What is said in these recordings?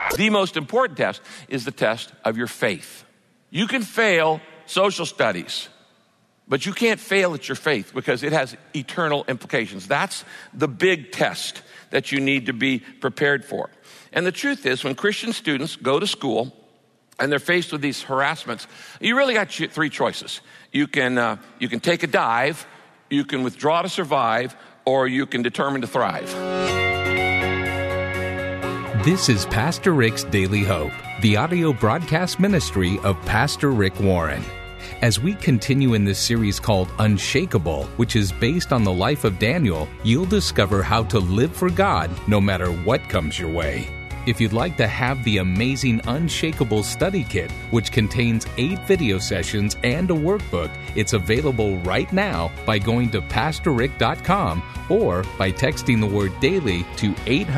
The most important test is the test of your faith. You can fail social studies, but you can't fail at your faith because it has eternal implications. That's the big test that you need to be prepared for. And the truth is, when Christian students go to school and they're faced with these harassments, you really got three choices. You can take a dive, you can withdraw to survive, or you can determine to thrive. This is Pastor Rick's Daily Hope, the audio broadcast ministry of Pastor Rick Warren. As we continue in this series called Unshakable, which is based on the life of Daniel, you'll discover how to live for God no matter what comes your way. If you'd like to have the amazing Unshakable study kit, which contains 8 video sessions and a workbook, it's available right now by going to PastorRick.com or by texting the word DAILY to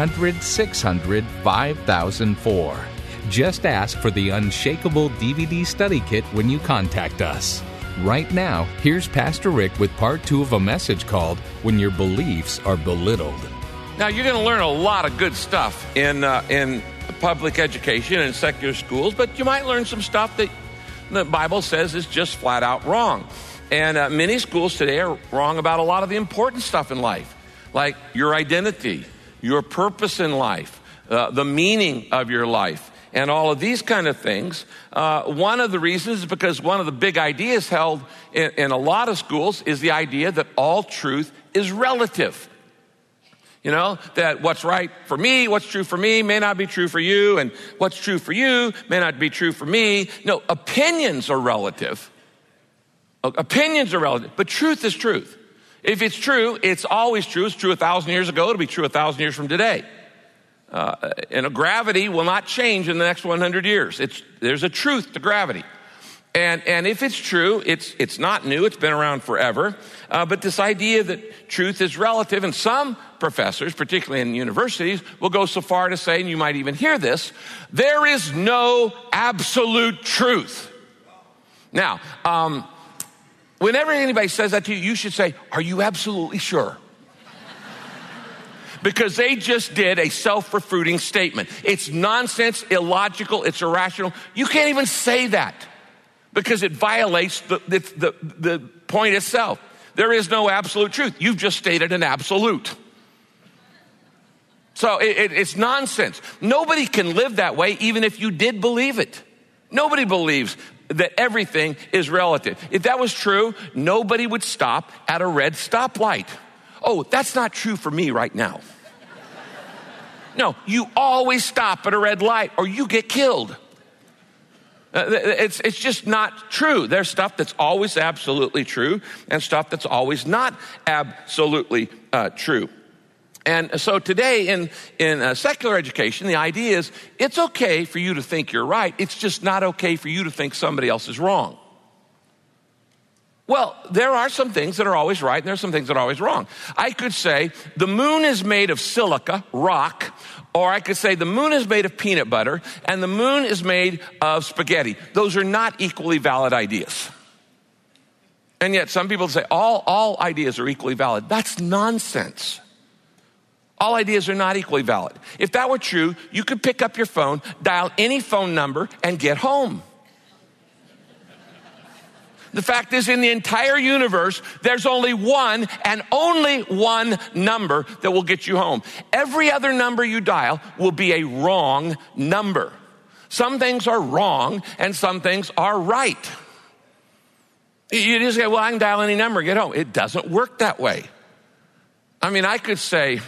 800-600-5004. Just ask for the Unshakable DVD study kit when you contact us. Right now, here's Pastor Rick with part 2 of a message called When Your Beliefs Are Belittled. Now, you're going to learn a lot of good stuff in public education and secular schools, but you might learn some stuff that the Bible says is just flat out wrong. And many schools today are wrong about a lot of the important stuff in life, like your identity, your purpose in life, the meaning of your life, and all of these kind of things. One of the reasons is because one of the big ideas held in a lot of schools is the idea that all truth is relative. You know, that what's right for me, what's true for me may not be true for you, and what's true for you may not be true for me. No, opinions are relative. Opinions are relative, but truth is truth. If it's true, it's always true. It's true 1,000 years ago. It'll be true 1,000 years from today. And gravity will not change in the next 100 years. There's a truth to gravity. And if it's true, it's not new. It's been around forever. But this idea that truth is relative, and some professors, particularly in universities, will go so far to say, and you might even hear this, there is no absolute truth. Now, whenever anybody says that to you, you should say, are you absolutely sure? Because they just did a self-refuting statement. It's nonsense, illogical, it's irrational. You can't even say that because it violates the point itself. There is no absolute truth. You've just stated an absolute. So it's nonsense. Nobody can live that way even if you did believe it. Nobody believes that everything is relative. If that was true, nobody would stop at a red stoplight. Oh, that's not true for me right now. No, you always stop at a red light or you get killed. It's just not true. There's stuff that's always absolutely true and stuff that's always not absolutely true. And so today in secular education, the idea is it's okay for you to think you're right. It's just not okay for you to think somebody else is wrong. Well, there are some things that are always right, and there are some things that are always wrong. I could say the moon is made of silica, rock, or I could say the moon is made of peanut butter, and the moon is made of spaghetti. Those are not equally valid ideas. And yet some people say all ideas are equally valid. That's nonsense. All ideas are not equally valid. If that were true, you could pick up your phone, dial any phone number, and get home. The fact is, in the entire universe, there's only one and only one number that will get you home. Every other number you dial will be a wrong number. Some things are wrong and some things are right. You just say, well, I can dial any number and get home. It doesn't work that way. I mean, I could say,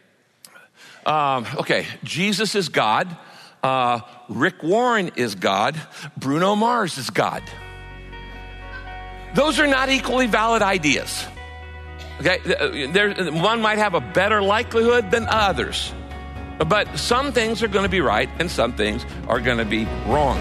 okay, Jesus is God. Rick Warren is God. Bruno Mars is God. Those are not equally valid ideas. Okay, one might have a better likelihood than others. But some things are going to be right and some things are going to be wrong.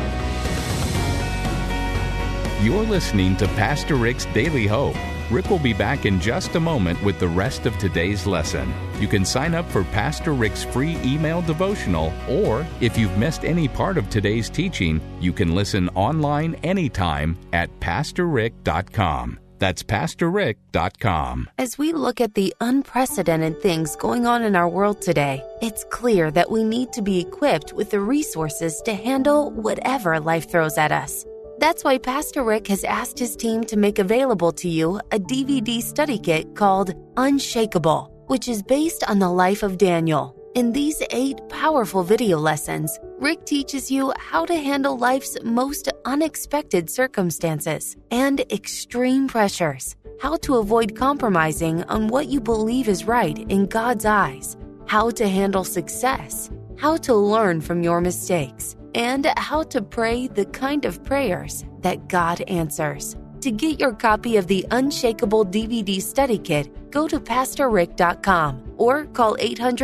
You're listening to Pastor Rick's Daily Hope. Rick will be back in just a moment with the rest of today's lesson. You can sign up for Pastor Rick's free email devotional, or if you've missed any part of today's teaching, you can listen online anytime at PastorRick.com. That's PastorRick.com. As we look at the unprecedented things going on in our world today, it's clear that we need to be equipped with the resources to handle whatever life throws at us. That's why Pastor Rick has asked his team to make available to you a DVD study kit called Unshakable, which is based on the life of Daniel. In these 8 powerful video lessons, Rick teaches you how to handle life's most unexpected circumstances and extreme pressures, how to avoid compromising on what you believe is right in God's eyes, how to handle success, how to learn from your mistakes, and how to pray the kind of prayers that God answers. To get your copy of the Unshakable DVD study kit, go to PastorRick.com or call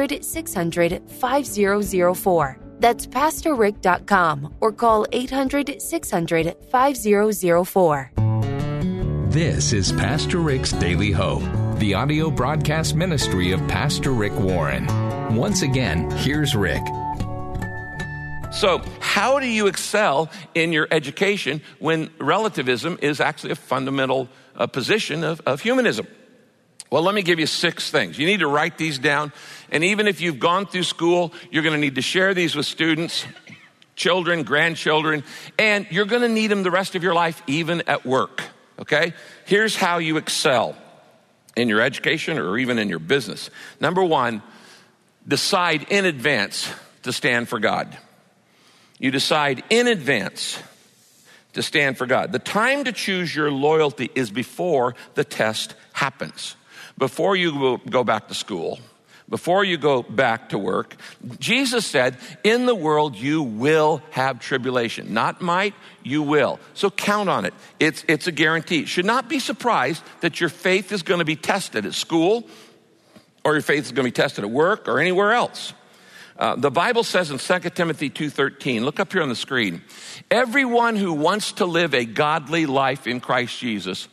800-600-5004. That's PastorRick.com or call 800-600-5004. This is Pastor Rick's Daily Hope, the audio broadcast ministry of Pastor Rick Warren. Once again, here's Rick. So, how do you excel in your education when relativism is actually a fundamental position of humanism? Well, let me give you 6 things. You need to write these down. And even if you've gone through school, you're going to need to share these with students, children, grandchildren, and you're going to need them the rest of your life, even at work. Okay? Here's how you excel in your education or even in your business. Number 1, decide in advance to stand for God. You decide in advance to stand for God. The time to choose your loyalty is before the test happens. Before you go back to school, before you go back to work, Jesus said, in the world you will have tribulation. Not might, you will. So count on it. It's a guarantee. Should not be surprised that your faith is going to be tested at school or your faith is going to be tested at work or anywhere else. The Bible says in 2 Timothy 2:13, look up here on the screen, everyone who wants to live a godly life in Christ Jesus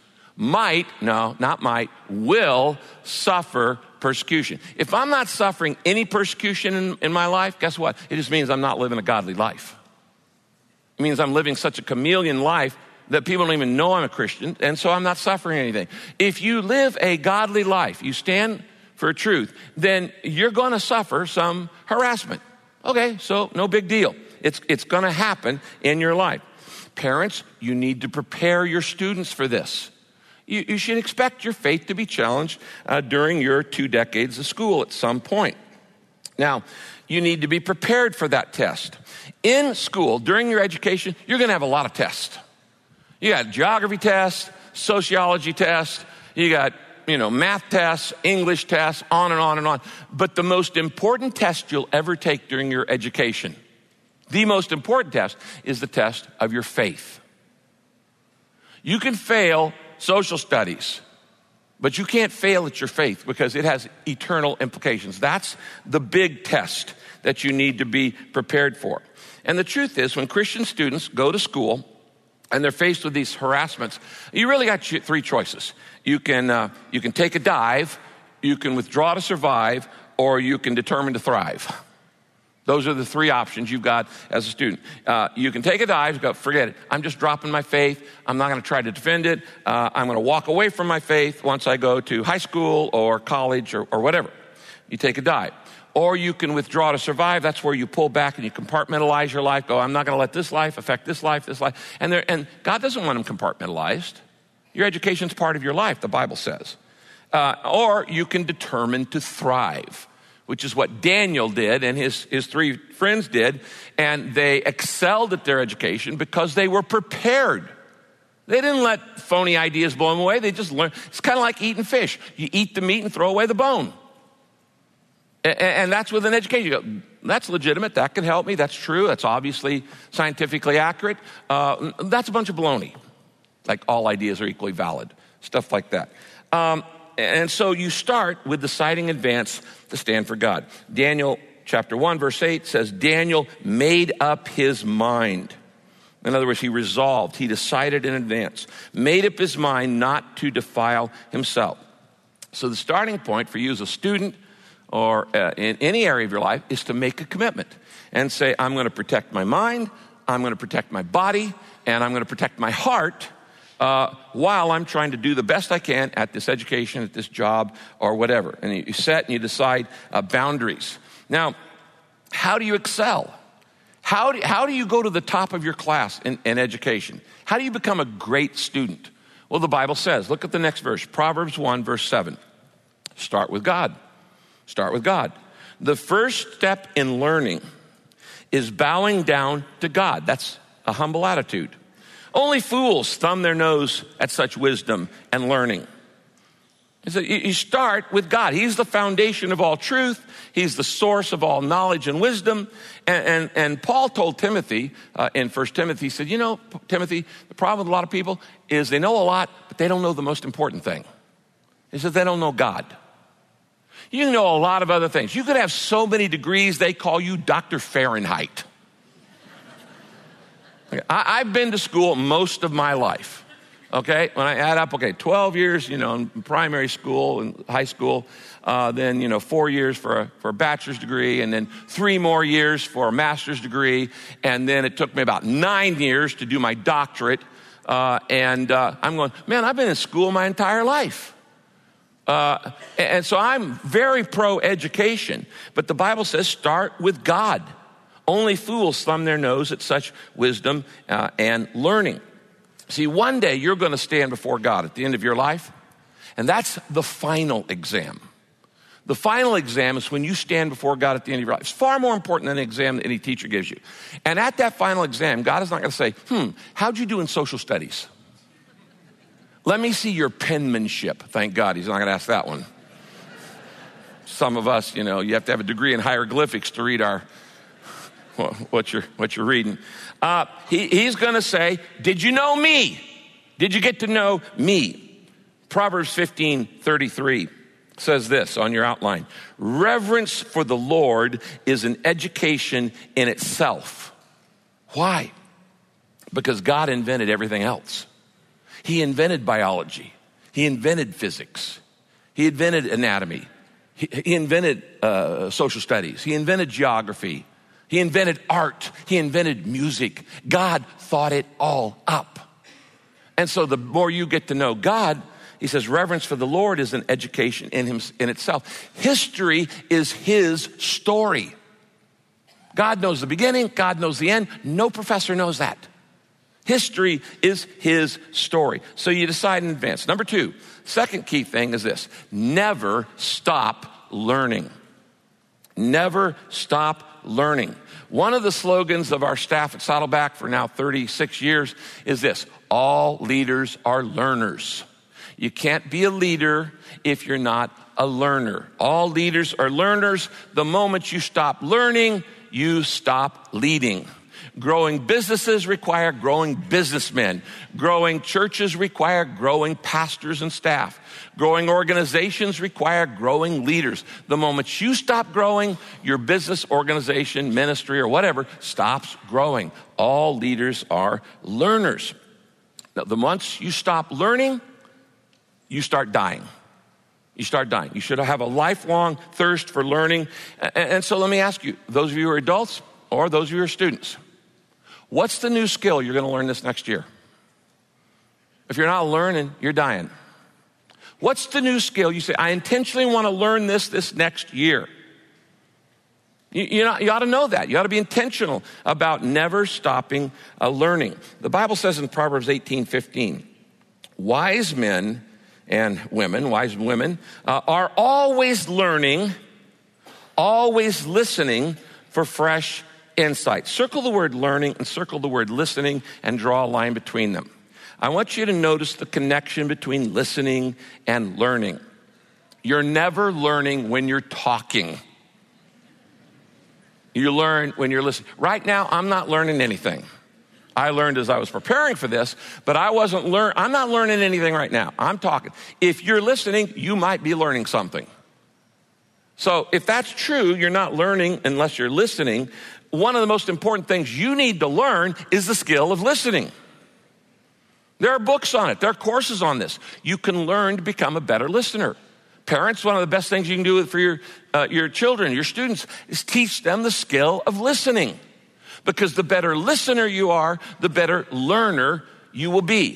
will suffer persecution. If I'm not suffering any persecution in my life, guess what? It just means I'm not living a godly life. It means I'm living such a chameleon life that people don't even know I'm a Christian, and so I'm not suffering anything. If you live a godly life, you stand for truth, then you're going to suffer some harassment. Okay, so no big deal. It's going to happen in your life. Parents, you need to prepare your students for this. You should expect your faith to be challenged during your 2 decades of school at some point. Now, you need to be prepared for that test. In school, during your education, you're going to have a lot of tests. You got geography tests, sociology tests, you got math tests, English tests, on and on and on. But the most important test you'll ever take during your education, the most important test, is the test of your faith. You can fail social studies, but you can't fail at your faith because it has eternal implications. That's the big test that you need to be prepared for. And the truth is, when Christian students go to school and they're faced with these harassments, you really got 3 choices. You can take a dive, you can withdraw to survive, or you can determine to thrive. Those are the 3 options you've got as a student. You can take a dive, go, forget it. I'm just dropping my faith. I'm not going to try to defend it. I'm going to walk away from my faith once I go to high school or college or whatever. You take a dive. Or you can withdraw to survive. That's where you pull back and you compartmentalize your life. Go, I'm not going to let this life affect this life, this life. And God doesn't want them compartmentalized. Your education's part of your life, the Bible says. Or you can determine to thrive, which is what Daniel did and his 3 friends did. And they excelled at their education because they were prepared. They didn't let phony ideas blow them away. They just learned. It's kind of like eating fish. You eat the meat and throw away the bone. And that's with an education. You go, that's legitimate. That can help me. That's true. That's obviously scientifically accurate. That's a bunch of baloney. Like all ideas are equally valid. Stuff like that. And so you start with deciding in advance to stand for God. Daniel chapter 1 verse 8 says, Daniel made up his mind. In other words, he resolved, he decided in advance, made up his mind not to defile himself. So the starting point for you as a student or in any area of your life is to make a commitment and say, I'm going to protect my mind, I'm going to protect my body, and I'm going to protect my heart while I'm trying to do the best I can at this education, at this job, or whatever. And you set and you decide boundaries. Now, how do you excel? How do you go to the top of your class in education? How do you become a great student? Well, the Bible says, look at the next verse, Proverbs 1, verse 7. Start with God. Start with God. The first step in learning is bowing down to God. That's a humble attitude. Only fools thumb their nose at such wisdom and learning. So you start with God. He's the foundation of all truth. He's the source of all knowledge and wisdom. And Paul told Timothy in 1 Timothy, he said, Timothy, the problem with a lot of people is they know a lot, but they don't know the most important thing. He said they don't know God. You can know a lot of other things. You could have so many degrees, they call you Dr. Fahrenheit. Okay, I've been to school most of my life. Okay, when I add up, 12 years, in primary school and high school, then, 4 years for a bachelor's degree, and then 3 more years for a master's degree, and then it took me about 9 years to do my doctorate, and I'm going, man, I've been in school my entire life. And so I'm very pro-education, but the Bible says start with God. Only fools thumb their nose at such wisdom and learning. See, one day you're going to stand before God at the end of your life, and that's the final exam. The final exam is when you stand before God at the end of your life. It's far more important than an exam that any teacher gives you. And at that final exam, God is not going to say, how'd you do in social studies? Let me see your penmanship. Thank God he's not going to ask that one. Some of us, you have to have a degree in hieroglyphics to read what you're reading. He's going to say, did you know me? Did you get to know me? Proverbs 15:33 says this on your outline. Reverence for the Lord is an education in itself. Why? Because God invented everything else. He invented biology. He invented physics. He invented anatomy. He invented social studies. He invented geography. He invented art. He invented music. God thought it all up. And so the more you get to know God, he says reverence for the Lord is an education in itself. History is his story. God knows the beginning. God knows the end. No professor knows that. History is his story. So you decide in advance. Number 2, second key thing is this. Never stop learning. Never stop learning. One of the slogans of our staff at Saddleback for now 36 years is this: all leaders are learners. You can't be a leader if you're not a learner. All leaders are learners. The moment you stop learning, you stop leading. Growing businesses require growing businessmen. Growing churches require growing pastors and staff. Growing organizations require growing leaders. The moment you stop growing, your business, organization, ministry, or whatever stops growing. All leaders are learners. Now, the months you stop learning, you start dying. You start dying. You should have a lifelong thirst for learning. And so let me ask you, those of you who are adults or those of you who are students, what's the new skill you're going to learn this next year? If you're not learning, you're dying. What's the new skill? You say, I intentionally want to learn this next year. You ought to know that. You ought to be intentional about never stopping learning. The Bible says in Proverbs 18:15, wise men and women, are always learning, always listening for fresh insight. Circle the word learning and circle the word listening and draw a line between them. I want you to notice the connection between listening and learning. You're never learning when you're talking. You learn when you're listening. Right now, I'm not learning anything. I learned as I was preparing for this, but I'm not learning anything right now. I'm talking. If you're listening, you might be learning something. So if that's true, you're not learning unless you're listening. One of the most important things you need to learn is the skill of listening. There are books on it. There are courses on this. You can learn to become a better listener. Parents, one of the best things you can do for your children, your students, is teach them the skill of listening. Because the better listener you are, the better learner you will be.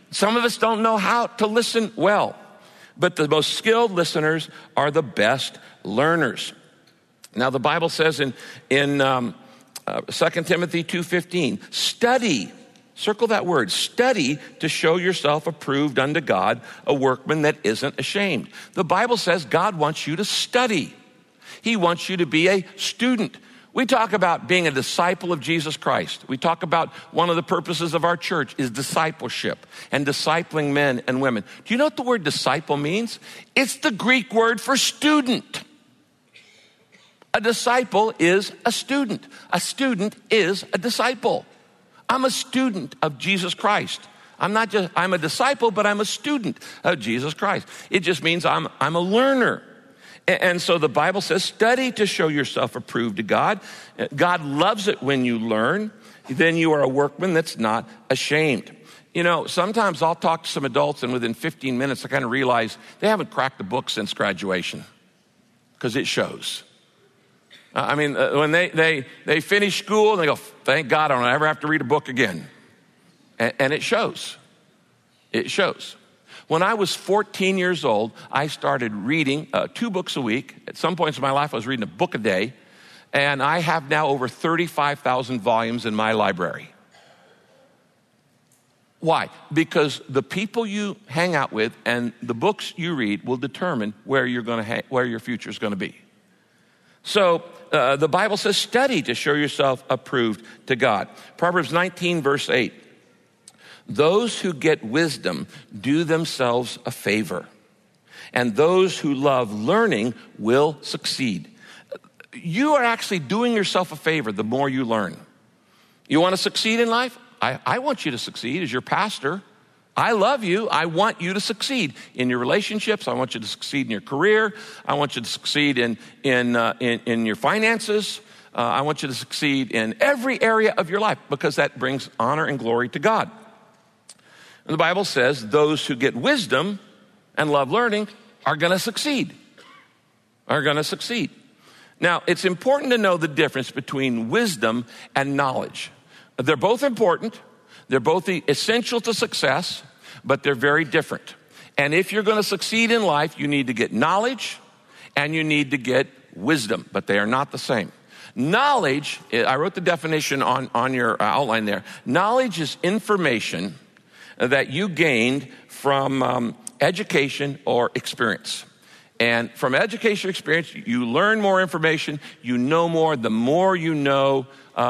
Some of us don't know how to listen well, but the most skilled listeners are the best learners. Now, the Bible says in 2 Timothy 2:15, study, circle that word, study to show yourself approved unto God, a workman that isn't ashamed. The Bible says God wants you to study. He wants you to be a student. We talk about being a disciple of Jesus Christ. We talk about one of the purposes of our church is discipleship and discipling men and women. Do you know what the word disciple means? It's the Greek word for student. A disciple is a student. A student is a disciple. I'm a student of Jesus Christ. I'm a disciple, but I'm a student of Jesus Christ. It just means I'm a learner. And so the Bible says, study to show yourself approved to God. God loves it when you learn. Then you are a workman that's not ashamed. You know, sometimes I'll talk to some adults and within 15 minutes I kind of realize they haven't cracked the book since graduation because it shows. When they finish school and they go, thank God I don't ever have to read a book again. And it shows. It shows. When I was 14 years old, I started reading 2 books a week. At some points in my life, I was reading a book a day. And I have now over 35,000 volumes in my library. Why? Because the people you hang out with and the books you read will determine where your future is going to be. So the Bible says, study to show yourself approved to God. Proverbs 19, verse 8. Those who get wisdom do themselves a favor, and those who love learning will succeed. You are actually doing yourself a favor the more you learn. You want to succeed in life? I want you to succeed as your pastor. I love you. I want you to succeed in your relationships. I want you to succeed in your career. I want you to succeed in your finances. I want you to succeed in every area of your life because that brings honor and glory to God. And the Bible says those who get wisdom and love learning are going to succeed. Are going to succeed. Now, it's important to know the difference between wisdom and knowledge. They're both important. They're both essential to success, but they're very different. And if you're going to succeed in life, you need to get knowledge and you need to get wisdom, but they are not the same. Knowledge, I wrote the definition on your outline there. Knowledge is information that you gained from education or experience. And from education or experience, you learn more information, you know more. The more you know,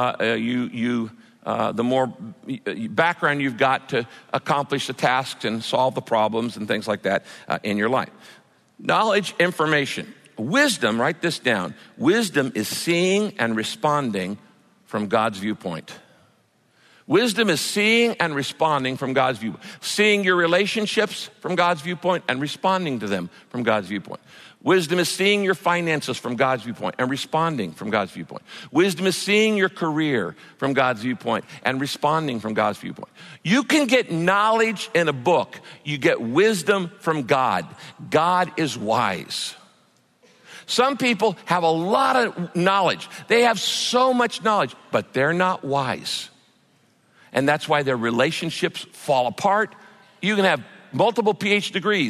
the more background you've got to accomplish the tasks and solve the problems and things like that in your life. Knowledge, information. Wisdom, write this down. Wisdom is seeing and responding from God's viewpoint. Wisdom is seeing and responding from God's viewpoint. Seeing your relationships from God's viewpoint and responding to them from God's viewpoint. Wisdom is seeing your finances from God's viewpoint and responding from God's viewpoint. Wisdom is seeing your career from God's viewpoint and responding from God's viewpoint. You can get knowledge in a book. You get wisdom from God. God is wise. Some people have a lot of knowledge. They have so much knowledge, but they're not wise. And that's why their relationships fall apart. You can have multiple PhD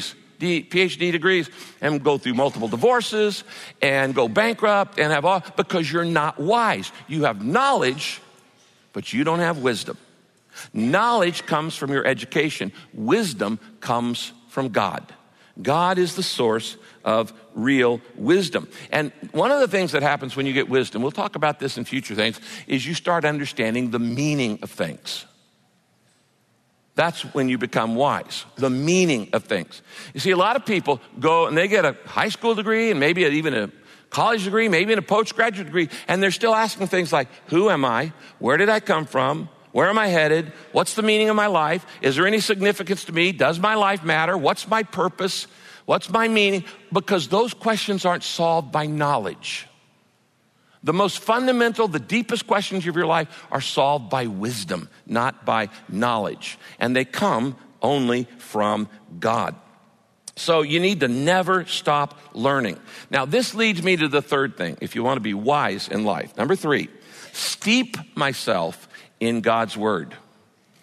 degrees and go through multiple divorces and go bankrupt and have all, because you're not wise. You have knowledge, but you don't have wisdom. Knowledge comes from your education. Wisdom comes from God. God is the source of real wisdom. And one of the things that happens when you get wisdom, we'll talk about this in future things, is you start understanding the meaning of things. That's when you become wise, the meaning of things. You see, a lot of people go and they get a high school degree and maybe even a college degree, maybe a postgraduate degree, and they're still asking things like, who am I? Where did I come from? Where am I headed? What's the meaning of my life? Is there any significance to me? Does my life matter? What's my purpose? What's my meaning? Because those questions aren't solved by knowledge. The most fundamental, the deepest questions of your life are solved by wisdom, not by knowledge. And they come only from God. So you need to never stop learning. Now, this leads me to the third thing, if you want to be wise in life. Number 3, steep myself in God's word.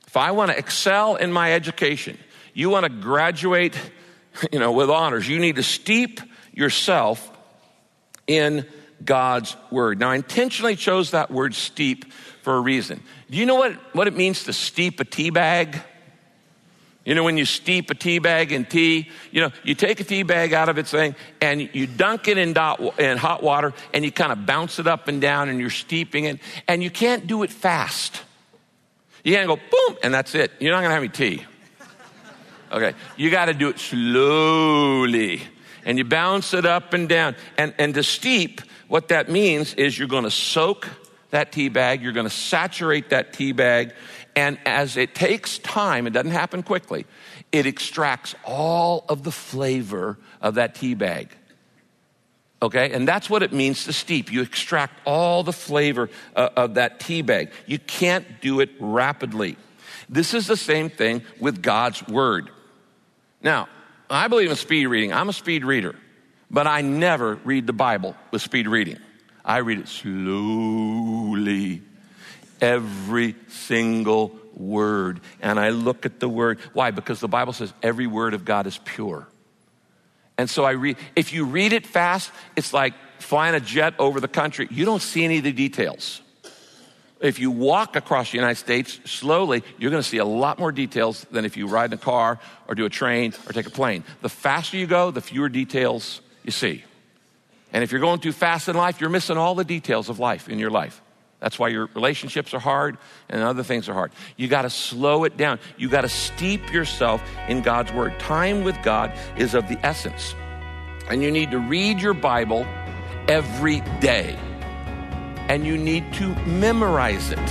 If I want to excel in my education, you want to graduate, with honors, you need to steep yourself in God's word. Now, I intentionally chose that word steep for a reason. Do you know what it means to steep a tea bag? When you steep a tea bag in tea, you take a tea bag out of its thing and you dunk it in hot water and you kind of bounce it up and down and you're steeping it, and you can't do it fast. You can't go boom and that's it. You're not going to have any tea. Okay, you got to do it slowly and you bounce it up and down. And to steep, what that means is you're going to soak that tea bag, you're going to saturate that tea bag, and as it takes time, it doesn't happen quickly, it extracts all of the flavor of that tea bag. Okay, and that's what it means to steep. You extract all the flavor of that tea bag. You can't do it rapidly. This is the same thing with God's word. Now, I believe in speed reading. I'm a speed reader, but I never read the Bible with speed reading. I read it slowly, every single word, and I look at the word. Why? Because the Bible says every word of God is pure. And so if you read it fast, it's like flying a jet over the country. You don't see any of the details. If you walk across the United States slowly, you're going to see a lot more details than if you ride in a car or do a train or take a plane. The faster you go, the fewer details you see. And if you're going too fast in life, you're missing all the details of life in your life. That's why your relationships are hard and other things are hard. You got to slow it down. You got to steep yourself in God's word. Time with God is of the essence. And you need to read your Bible every day. And you need to memorize it.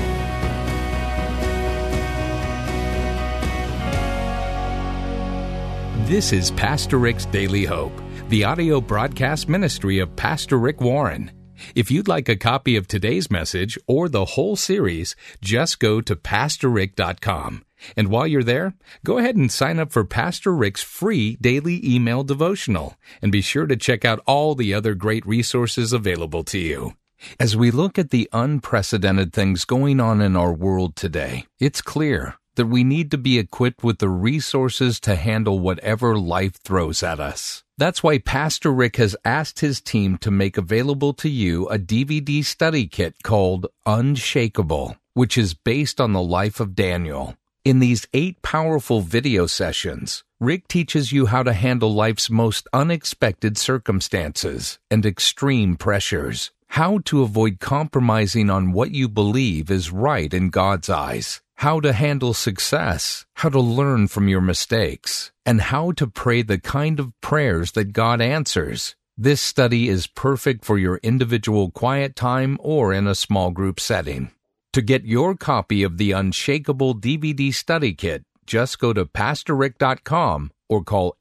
This is Pastor Rick's Daily Hope, the audio broadcast ministry of Pastor Rick Warren. If you'd like a copy of today's message or the whole series, just go to PastorRick.com. And while you're there, go ahead and sign up for Pastor Rick's free daily email devotional. And be sure to check out all the other great resources available to you. As we look at the unprecedented things going on in our world today, it's clear that we need to be equipped with the resources to handle whatever life throws at us. That's why Pastor Rick has asked his team to make available to you a DVD study kit called Unshakable, which is based on the life of Daniel. In these 8 powerful video sessions, Rick teaches you how to handle life's most unexpected circumstances and extreme pressures, how to avoid compromising on what you believe is right in God's eyes, how to handle success, how to learn from your mistakes, and how to pray the kind of prayers that God answers. This study is perfect for your individual quiet time or in a small group setting. To get your copy of the Unshakable DVD study kit, just go to PastorRick.com or call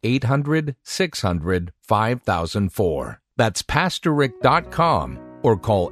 800-600-5004. That's PastorRick.com or call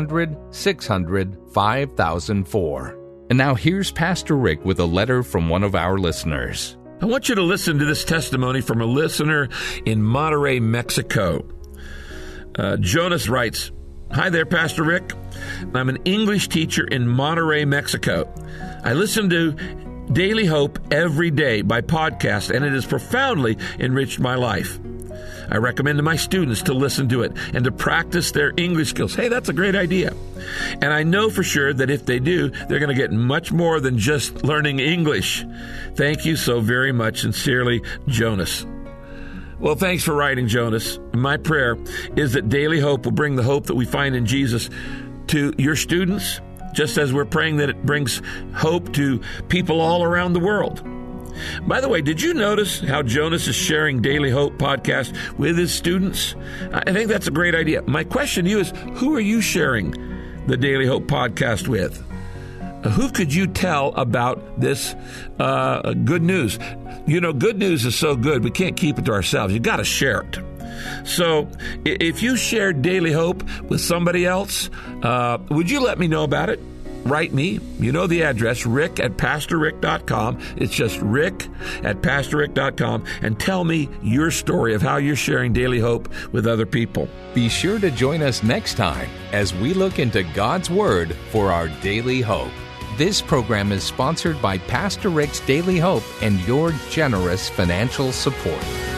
800-600-5004. And now here's Pastor Rick with a letter from one of our listeners. I want you to listen to this testimony from a listener in Monterrey, Mexico. Jonas writes, "Hi there, Pastor Rick. I'm an English teacher in Monterrey, Mexico. I listen to Daily Hope every day by podcast, and it has profoundly enriched my life. I recommend to my students to listen to it and to practice their English skills." Hey, that's a great idea. "And I know for sure that if they do, they're going to get much more than just learning English. Thank you so very much. Sincerely, Jonas." Well, thanks for writing, Jonas. My prayer is that Daily Hope will bring the hope that we find in Jesus to your students, just as we're praying that it brings hope to people all around the world. By the way, did you notice how Jonas is sharing Daily Hope podcast with his students? I think that's a great idea. My question to you is, who are you sharing the Daily Hope podcast with? Who could you tell about this good news? Good news is so good, we can't keep it to ourselves. You got to share it. So if you share Daily Hope with somebody else, would you let me know about it? Write me. You know the address, rick@pastorrick.com. It's just rick@pastorrick.com. And tell me your story of how you're sharing Daily Hope with other people. Be sure to join us next time as we look into God's Word for our daily hope. This program is sponsored by Pastor Rick's Daily Hope and your generous financial support.